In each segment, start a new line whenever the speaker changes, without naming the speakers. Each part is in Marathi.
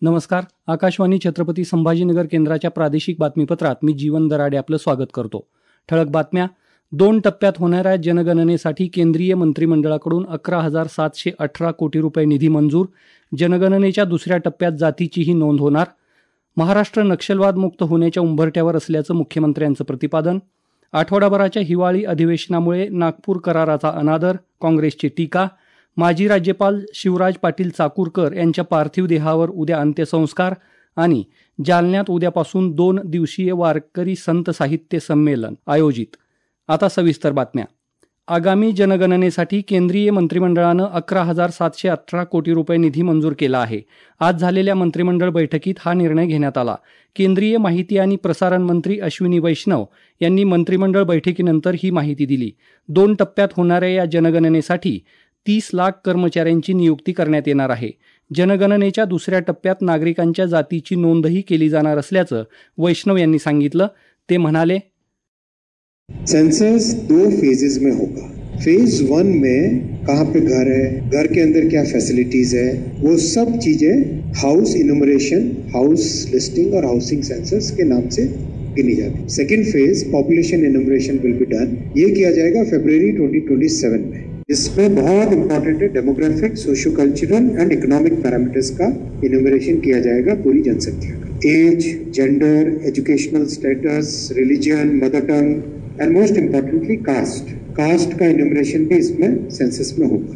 नमस्कार. आकाशवाणी छत्रपती संभाजीनगर केंद्राच्या प्रादेशिक बातमीपत्रात मी जीवन दराडे आपलं स्वागत करतो. ठळक बातम्या. 2 टप्प्यात होणाऱ्या जनगणनेसाठी केंद्रीय मंत्रिमंडळाकडून 11,718 कोटी रुपये निधी मंजूर. जनगणनेच्या दुसऱ्या टप्प्यात जातीचीही नोंद होणार. महाराष्ट्र नक्षलवादमुक्त होण्याच्या उंबरठ्यावर असल्याचं मुख्यमंत्र्यांचं प्रतिपादन. आठवडाभराच्या हिवाळी अधिवेशनामुळे नागपूर कराराचा अनादर, काँग्रेसची टीका. माजी राज्यपाल शिवराज पाटील चाकूरकर यांच्या पार्थिव देहावर उद्या अंत्यसंस्कार आणि जालन्यात उद्यापासून 2 दिवसीय वारकरी संत साहित्य संमेलन आयोजित. आता सविस्तर बातम्या. आगामी जनगणनेसाठी केंद्रीय मंत्रिमंडळानं 11,718 कोटी रुपये निधी मंजूर केला आहे. आज झालेल्या मंत्रिमंडळ बैठकीत हा निर्णय घेण्यात आला. केंद्रीय माहिती आणि प्रसारण मंत्री अश्विनी वैष्णव यांनी मंत्रिमंडळ बैठकीनंतर ही माहिती दिली. 2 टप्प्यात होणाऱ्या या जनगणनेसाठी 30 लाख कर्मचाऱ्यांची नियुक्ती करण्यात येणार आहे. जनगणनेच्या दुसऱ्या टप्प्यात नागरिकांच्या जातीची नोंदही केली जाणार असल्याचं वैष्णव यांनी सांगितलं. ते म्हणाले,
सेंसस 2 फेजेस में होगा. फेज 1 में कहाँ पे घर है, घर के अंदर क्या फैसिलिटीज है, वो सब चीजें हाउस इनुमरेशन, हाउस लिस्टिंग और हाउसिंग सेंसस के नाम से गिनी जाती है. Second phase population enumeration will be done. ये किया जाएगा फरवरी 2027 में. इसमें बहुत इंपॉर्टेंट है demographic, socio cultural and economic parameters का इनुमरेशन किया जाएगा पूरी जनसंख्या का. Age, gender, educational status, religion, mother tongue and most importantly caste का इनुमरेशन भी इसमें सेंसस में होगा.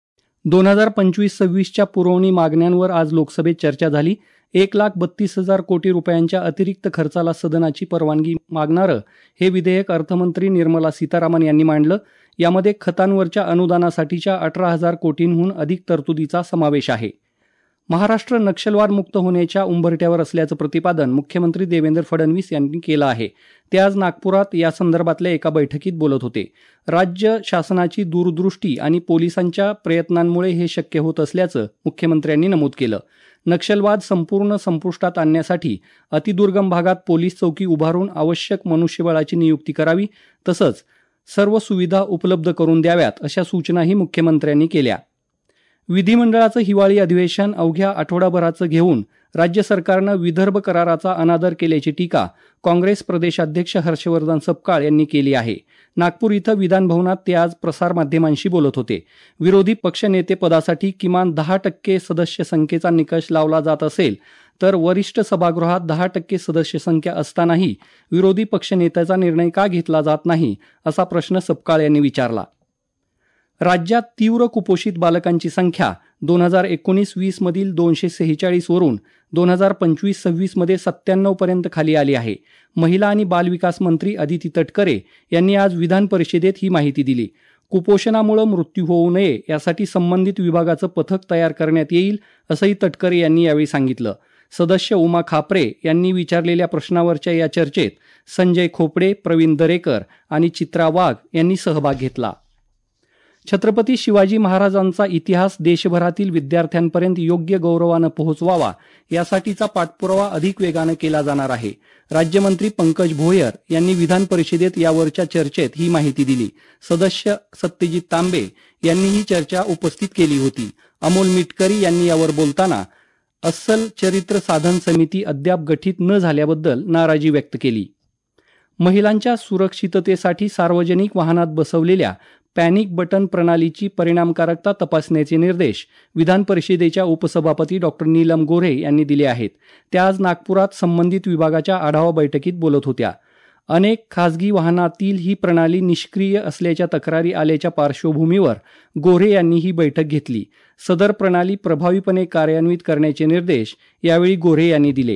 2025-26च्या पुरवणी मागण्यांवर आज लोकसभेत चर्चा झाली. 1,32,000 कोटी रुपयांच्या अतिरिक्त खर्चाला सदनाची परवानगी मागणारं हे विधेयक अर्थमंत्री निर्मला सीतारामन यांनी मांडलं. यामध्ये खतांवरच्या अनुदानासाठीच्या 18,000 कोटींहून अधिक तरतुदीचा समावेश आहे. महाराष्ट्र नक्षलवादमुक्त होण्याच्या उंबरठ्यावर असल्याचं प्रतिपादन मुख्यमंत्री देवेंद्र फडणवीस यांनी केलं आहे. ते आज नागपुरात यासंदर्भातल्या एका बैठकीत बोलत होते. राज्य शासनाची दूरदृष्टी आणि पोलिसांच्या प्रयत्नांमुळे हे शक्य होत असल्याचं मुख्यमंत्र्यांनी नमूद केलं. नक्षलवाद संपूर्ण संपुष्टात आणण्यासाठी अतिदुर्गम भागात पोलीस चौकी उभारून आवश्यक मनुष्यबळाची नियुक्ती करावी, तसंच सर्व सुविधा उपलब्ध करून द्याव्यात, अशा सूचनाही मुख्यमंत्र्यांनी केल्या. विधिमंडळाचं हिवाळी अधिवेशन अवघ्या आठवडाभराचं घेऊन राज्य सरकारनं विदर्भ कराराचा अनादर केल्याची टीका काँग्रेस प्रदेशाध्यक्ष हर्षवर्धन सपकाळ यांनी केली आहे. नागपूर इथं विधानभवनात ते आज प्रसारमाध्यमांशी बोलत होते. विरोधी पक्षनेतेपदासाठी किमान 10% सदस्य संख्येचा निकष लावला जात असेल तर वरिष्ठ सभागृहात 10% सदस्य संख्या असतानाही विरोधी पक्षनेत्याचा निर्णय का घेतला जात नाही, असा प्रश्न सपकाळ यांनी विचारला. राज्यात तीव्र कुपोषित बालकांची संख्या 2019-20 मधील 246 वरून 2025-26 मध्ये 97 पर्यंत खाली आली आहे. महिला आणि बालविकास मंत्री अदिती तटकरे यांनी आज विधान परिषदेत ही माहिती दिली. कुपोषणामुळे मृत्यू होऊ नये यासाठी संबंधित विभागाचं पथक तयार करण्यात येईल, असंही तटकरे यांनी यावेळी सांगितलं. सदस्य उमा खापरे यांनी विचारलेल्या प्रश्नावरच्या या चर्चेत संजय खोपडे, प्रवीण दरेकर आणि चित्रा वाघ यांनी सहभाग घेतला. छत्रपती शिवाजी महाराजांचा इतिहास देशभरातील विद्यार्थ्यांपर्यंत योग्य गौरवानं पोहोचवावा यासाठीचा पाठपुरावा अधिक वेगानं केला जाणार आहे. राज्यमंत्री पंकज भोयर यांनी विधान परिषदेत यावरच्या चर्चेत ही माहिती दिली. सदस्य सत्यजित तांबे यांनी ही चर्चा उपस्थित केली होती. अमोल मिटकरी यांनी यावर बोलताना अस्सल चरित्र साधन समिती अद्याप गठीत न झाल्याबद्दल नाराजी व्यक्त केली. महिलांच्या सुरक्षिततेसाठी सार्वजनिक वाहनात बसवलेल्या पॅनिक बटन प्रणालीची परिणामकारकता तपासण्याचे निर्देश विधान परिषदेच्या उपसभापती डॉक्टर नीलम गोऱ्हे यांनी दिले आहेत. त्या आज नागपुरात संबंधित विभागाच्या आढावा बैठकीत बोलत होत्या. अनेक खासगी वाहनातील ही प्रणाली निष्क्रिय असल्याच्या तक्रारी आल्याच्या पार्श्वभूमीवर गोऱ्हे यांनी ही बैठक घेतली. सदर प्रणाली प्रभावीपणे कार्यान्वित करण्याचे निर्देश यावेळी गोऱ्हे यांनी दिले.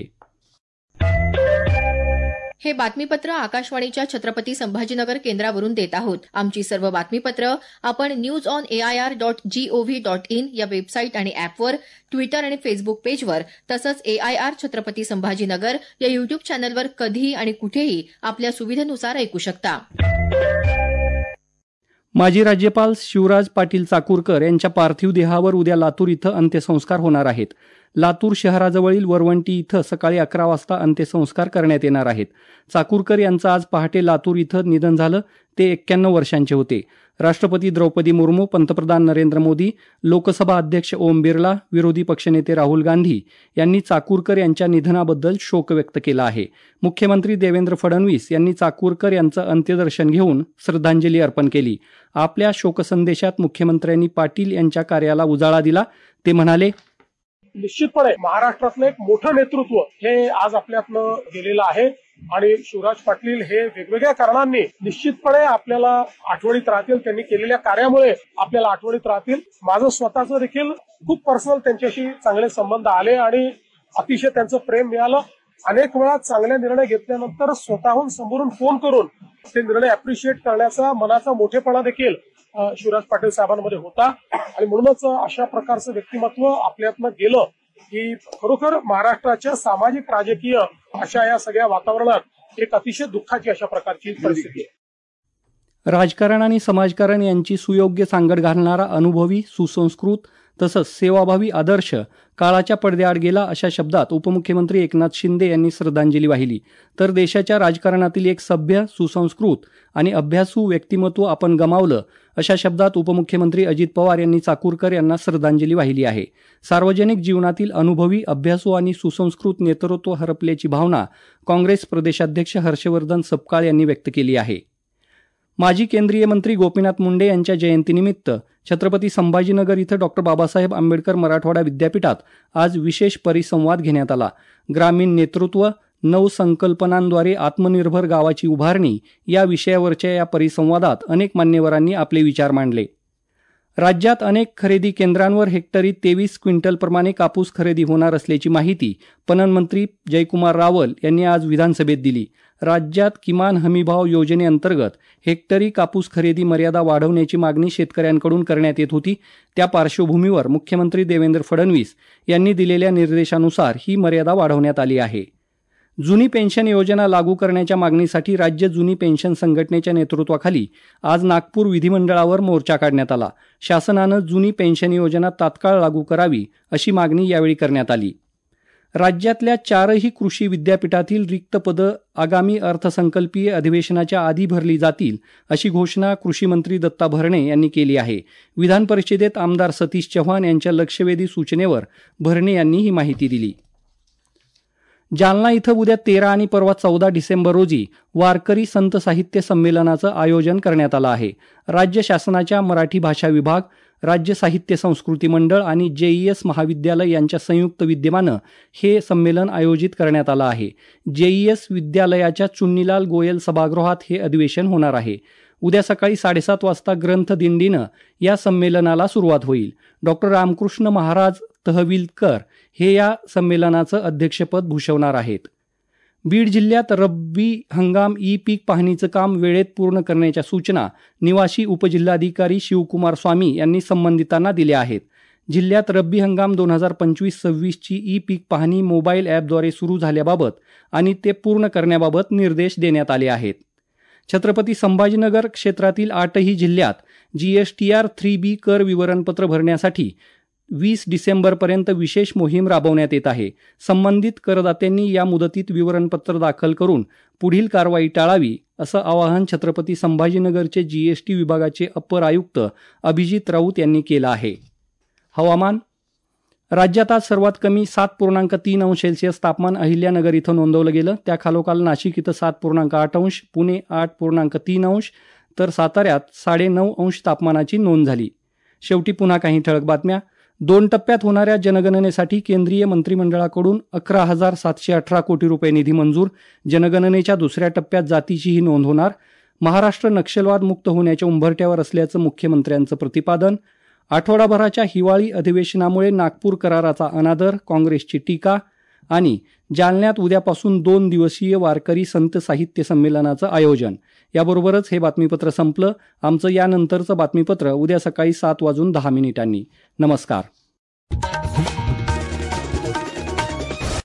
हे बातमीपत्र आकाशवाणीच्या छत्रपती संभाजीनगर केंद्रावरून देत आहोत. आमची सर्व बातमीपत्र आपण newsonair.gov.in या वेबसाईट आणि ऍपवर, ट्विटर आणि फेसबुक पेजवर, तसंच AIR छत्रपती संभाजीनगर या युट्यूब चॅनलवर कधीही आणि कुठेही आपल्या सुविधेनुसार ऐकू शकता.
माजी राज्यपाल शिवराज पाटील चाकूरकर यांच्या पार्थिव देहावर उद्या लातूर इथं अंत्यसंस्कार होणार आहेत. लातूर शहराजवळील वरवंटी इथं सकाळी 11 वाजता अंत्यसंस्कार करण्यात येणार आहेत. चाकूरकर यांचं आज पहाटे लातूर इथं निधन झालं. ते 91 वर्षांचे होते. राष्ट्रपती द्रौपदी मुर्मू, पंतप्रधान नरेंद्र मोदी, लोकसभा अध्यक्ष ओम बिर्ला, विरोधी पक्षनेते राहुल गांधी यांनी चाकूरकर यांच्या निधनाबद्दल शोक व्यक्त केला आहे. मुख्यमंत्री देवेंद्र फडणवीस यांनी चाकूरकर यांचं अंत्यदर्शन घेऊन श्रद्धांजली अर्पण केली. आपल्या शोकसंदेशात मुख्यमंत्र्यांनी पाटील यांच्या कार्याला उजाळा दिला. ते म्हणाले,
निश्चितपणे महाराष्ट्रातलं एक मोठं नेतृत्व हे आज आपल्यातनं गेलेलं आहे आणि शिवराज पाटील हे वेगवेगळ्या कारणांनी निश्चितपणे आपल्याला आठवणीत राहतील. त्यांनी केलेल्या कार्यामुळे आपल्याला आठवणीत राहतील. माझं स्वतःचं देखील खूप पर्सनल त्यांच्याशी चांगले संबंध आले आणि अतिशय त्यांचं प्रेम मिळालं. अनेक वेळा चांगले निर्णय घेतल्यानंतर स्वतःहून समोरून फोन करून ते निर्णय अप्रिशिएट करण्याचा मनाचा मोठेपणा देखील शिवराज पाटील साहेबांमध्ये होता आणि म्हणूनच अशा प्रकारचं व्यक्तिमत्व आपल्यातनं गेलं की खरोखर महाराष्ट्राच्या सामाजिक राजकीय अशा या सगळ्या वातावरणात एक अतिशय दुःखाची अशा प्रकारची परिस्थिती आहे.
राजकारण आणि समाजकारण यांची सुयोग्य सांगड घालणारा अनुभवी, सुसंस्कृत तसंच सेवाभावी आदर्श काळाच्या पडद्याआड गेला अशा शब्दात उपमुख्यमंत्री एकनाथ शिंदे यांनी श्रद्धांजली वाहिली. तर देशाच्या राजकारणातील एक सभ्य, सुसंस्कृत आणि अभ्यासू व्यक्तिमत्व आपण गमावलं अशा शब्दात उपमुख्यमंत्री अजित पवार यांनी चाकूरकर यांना श्रद्धांजली वाहिली आहे. सार्वजनिक जीवनातील अनुभवी, अभ्यासू आणि सुसंस्कृत नेतृत्व हरपल्याची भावना काँग्रेस प्रदेशाध्यक्ष हर्षवर्धन सपकाळ यांनी व्यक्त केली आहे. माजी केंद्रीय मंत्री गोपीनाथ मुंडे यांच्या जयंतीनिमित्त छत्रपती संभाजीनगर इथं डॉ. बाबासाहेब आंबेडकर मराठवाडा विद्यापीठात आज विशेष परिसंवाद घेण्यात आला. ग्रामीण नेतृत्व, नवसंकल्पनांद्वारे आत्मनिर्भर गावाची उभारणी या विषयावरच्या या परिसंवादात अनेक मान्यवरांनी आपले विचार मांडले. राज्यात अनेक खरेदी केंद्रांवर हेक्टरी 23 क्विंटलप्रमाणे कापूस खरेदी होणार असल्याची माहिती पणन मंत्री जयकुमार रावल यांनी आज विधानसभेत दिली. राज्यात किमान हमीभाव योजनेअंतर्गत हेक्टरी कापूस खरेदी मर्यादा वाढवण्याची मागणी शेतकऱ्यांकडून करण्यात येत होती. त्या पार्श्वभूमीवर मुख्यमंत्री देवेंद्र फडणवीस यांनी दिलेल्या निर्देशानुसार ही मर्यादा वाढवण्यात आली आहे. जुनी पेन्शन योजना लागू करण्याच्या मागणीसाठी राज्य जुनी पेन्शन संघटनेच्या नेतृत्वाखाली आज नागपूर विधिमंडळावर मोर्चा काढण्यात आला. शासनानं जुनी पेन्शन योजना तात्काळ लागू करावी अशी मागणी यावेळी करण्यात आली. राज्यातल्या 4ही कृषी विद्यापीठातील रिक्त पदं आगामी अर्थसंकल्पीय अधिवेशनाच्या आधी भरली जातील अशी घोषणा कृषी मंत्री दत्ता भरणे यांनी केली आहे. विधान परिषदेत आमदार सतीश चव्हाण यांच्या लक्षवेधी सूचनेवर भरणे यांनी ही माहिती दिली. जालना इथं उद्या 13 आणि परवा 14 डिसेंबर रोजी वारकरी संत साहित्य संमेलनाचं आयोजन करण्यात आलं आहे. राज्य शासनाच्या मराठी भाषा विभाग, राज्य साहित्य संस्कृती मंडळ आणि JES महाविद्यालय यांच्या संयुक्त विद्यमानं हे संमेलन आयोजित करण्यात आलं आहे. JES विद्यालयाच्या चुन्नीलाल गोयल सभागृहात हे अधिवेशन होणार आहे. उद्या सकाळी 7:30 वाजता ग्रंथ दिंडीनं या संमेलनाला सुरुवात होईल. डॉ. रामकृष्ण महाराज तहविलकर हे या संमेलनाचं अध्यक्षपद भूषवणार आहेत. बीड जिल्ह्यात रब्बी हंगाम पीक पाहणीचं काम वेळेत पूर्ण करण्याच्या सूचना निवासी उपजिल्हाधिकारी शिवकुमार स्वामी यांनी संबंधितांना दिल्या आहेत. जिल्ह्यात रब्बी हंगाम 2025-26ची पीक पाहणी मोबाईल ॲपद्वारे सुरू झाल्याबाबत आणि ते पूर्ण करण्याबाबत निर्देश देण्यात आले आहेत. छत्रपती संभाजीनगर क्षेत्रातील 8ही जिल्ह्यात GSTR 3B कर विवरणपत्र भरण्यासाठी 20 डिसेंबरपर्यंत विशेष मोहीम राबवण्यात येत आहे. संबंधित करदात्यांनी या मुदतीत विवरणपत्र दाखल करून पुढील कारवाई टाळावी असं आवाहन छत्रपती संभाजीनगरचे GST विभागाचे अपर आयुक्त अभिजित राऊत यांनी केलं आहे. हवामान. राज्यात आज सर्वात कमी 7.3 अंश सेल्सिअस तापमान अहिल्यानगर इथं नोंदवलं गेलं. त्याखालोखाल नाशिक इथं 7.8 अंश, पुणे 8.3 अंश तर साताऱ्यात 9.5 अंश तापमानाची नोंद झाली. शेवटी पुन्हा काही ठळक बातम्या. 2 टप्प्यात होणाऱ्या जनगणनेसाठी केंद्रीय मंत्रिमंडळाकडून 11,718 कोटी रुपये निधी मंजूर. जनगणनेच्या दुसऱ्या टप्प्यात जातीचीही नोंद होणार. महाराष्ट्र नक्षलवाद मुक्त होण्याच्या उंबरठ्यावर असल्याचं मुख्यमंत्र्यांचं प्रतिपादन. आठवडाभराच्या हिवाळी अधिवेशनामुळे नागपूर कराराचा अनादर, काँग्रेसची टीका. आणि जालन्यात उद्यापासून 2 दिवसीय वारकरी संत साहित्य संमेलनाचं आयोजन. याबरोबरच हे बातमीपत्र संपलं. आमचं यानंतरचं बातमीपत्र उद्या सकाळी 7:10 नमस्कार.